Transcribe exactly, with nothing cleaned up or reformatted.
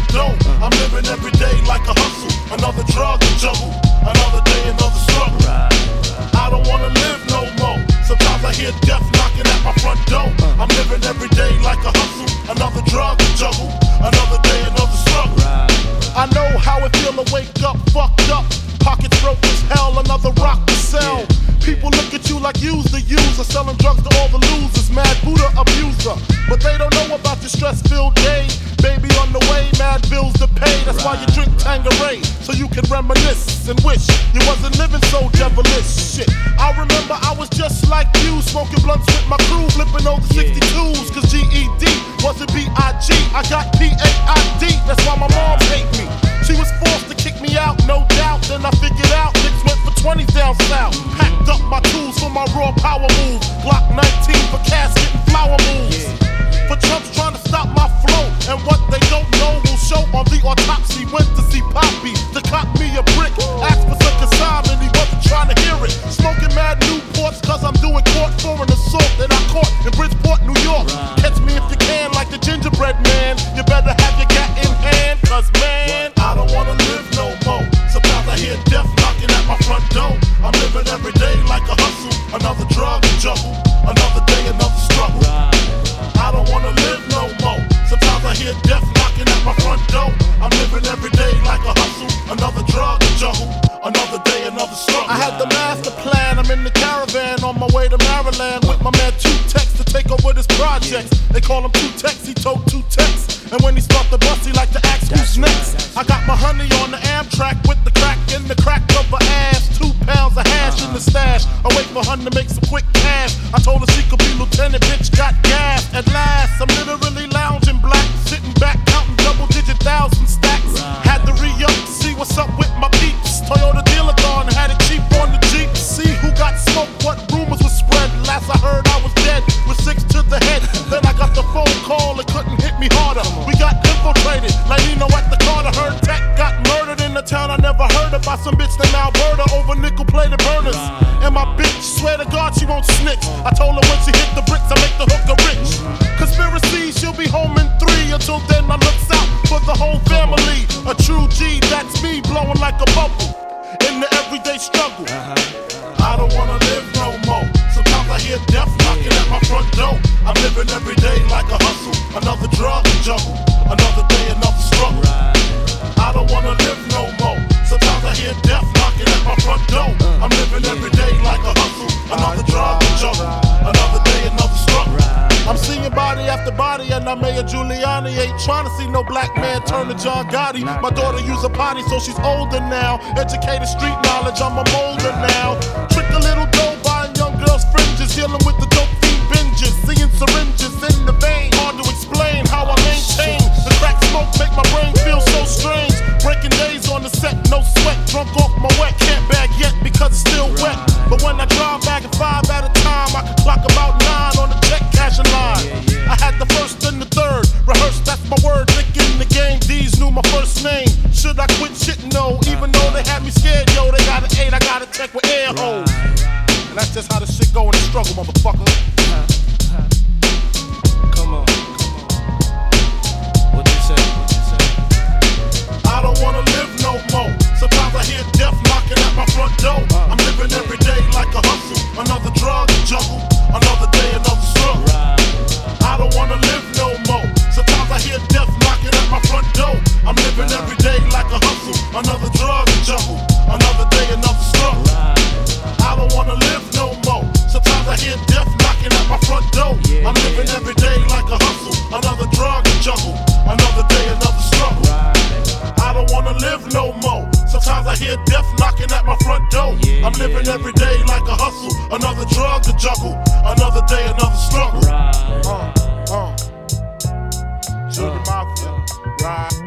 dough. I'm living every day like a hustle, another drug to juggle, another day, another struggle. I don't wanna live no more. Sometimes I hear death knocking at my front door. I'm living every day like a hustle, another drug to juggle, another day, another struggle. I know how it feel to wake up fucked up, pockets broke as hell, another rock to sell. People look at you like you's the user, selling drugs to all the losers, mad Buddha abuser. But they don't know about your stress-filled day. Baby on the way, mad bills to pay. That's why you drink Tanqueray, so you can reminisce and wish you wasn't living so devilish. Shit, I remember I was just like you, smoking blunts with my crew, flipping over sixty-twos, cause G E D wasn't B I G. I got P A I D, that's why my mom hate me. She was forced to kick me out, no doubt. Then I figured out niggas went for twenties down south. Packed up my tools for my raw power move. Glock nineteen for casket and flower moves. For Trump's trying to stop my flow, and what they don't know will show on the autopsy. Went to see Poppy to cop me a brick. Asked for some consignment, he wasn't trying to hear it. Smoking mad Newports cause I'm doing court for an assault that I caught in Bridgeport, New York. Catch me if you can, like the gingerbread man. You better have your gat in hand, cause man, I don't wanna live no more. Sometimes I hear death knocking at my front door. I'm living every day like a hustle, another drug to juggle, another day, another struggle. I don't wanna live no more. Sometimes I hear death knocking at my front door. I'm living every day like a hustle, another drug to juggle, another day, another struggle. I had the master plan, I'm in the caravan on my way to Maryland with my man Two Tex to take over this project. They call him Two Tex, he told Two Tex. And when he start the bus, he like to ask who's next. I got my honey on the Amtrak with the crack in the crack of her ass. Two pounds of hash in the stash. I wait for her to make some quick cash. I told her she could be lieutenant, bitch got gas. At last, I'm literally lounging black, sitting back, counting double digit thousand stacks. Had to re-up to see what's up with my peeps. Toyota dealer gone, had it cheap on the Jeep. See who got smoked, what rumors were spread. Last I heard I was dead, with six to the head. Then I got the phone call, it couldn't hit me harder. We got infiltrated, like Nino at the Carter. Heard Tech got murdered in the town I never heard of by some bitch named Alberta over nickel-plated burners. And my bitch, swear to God she won't snitch. I told her when she hit the bricks, I make the hooker rich. Conspiracy, she'll be home in three. Until then, I looks out for the whole family. A true G, that's me, blowing like a bubble in the everyday struggle. I don't wanna live no more. Sometimes I hear death knocking at my front door. I'm living every day like a hustle, another drug to juggle, another day, another struggle. I don't wanna live no more. Sometimes I hear death knocking at my front door. I'm living every day like a hustle, another drug to juggle, another day, another struggle. I'm seeing body after body, and I'm Mayor Giuliani. Ain't trying to see no black man turn to John Gotti. My daughter use a potty, so she's older now. Educated street knowledge, I'm a molder now. Trick a little dough, buying young girls' fringes, dealing with the dope fiend binges, seeing syringes in the vein. Hard to explain how I maintain the crack smoke, make my brain feel so strange. Breaking days on the set, no sweat, drunk off my wet. Can't bag yet because it's still wet. But when I drive back at five at a time, I can clock about nine on the check cashing line. I had the first and the third, rehearsed, that's my word. Thinking the game, D's knew my first name. Should I quit shit? No, even though they had me scared, yo, they got an eight, I got a tech with air holes. And that's just how the shit go in the struggle, motherfucker. Come on, come on. What you say? What you say? I don't wanna live no more. Sometimes I hear death knocking at my front door. I'm living every day like a hustle, another drug to juggle, another day, another struggle. I don't wanna live no more. Sometimes I hear death knocking at my front door. I'm living every day like a hustle, another drug to juggle, another day, another struggle. I don't wanna live no more. Sometimes I hear death knocking at my front door. I'm living every day like a hustle, another drug to juggle, another day, another struggle. I don't wanna live no more. Sometimes I hear death knocking at my front door. I'm living every day like a hustle, another drug to juggle, another day, another struggle. Uh, uh. Children Mafia, right?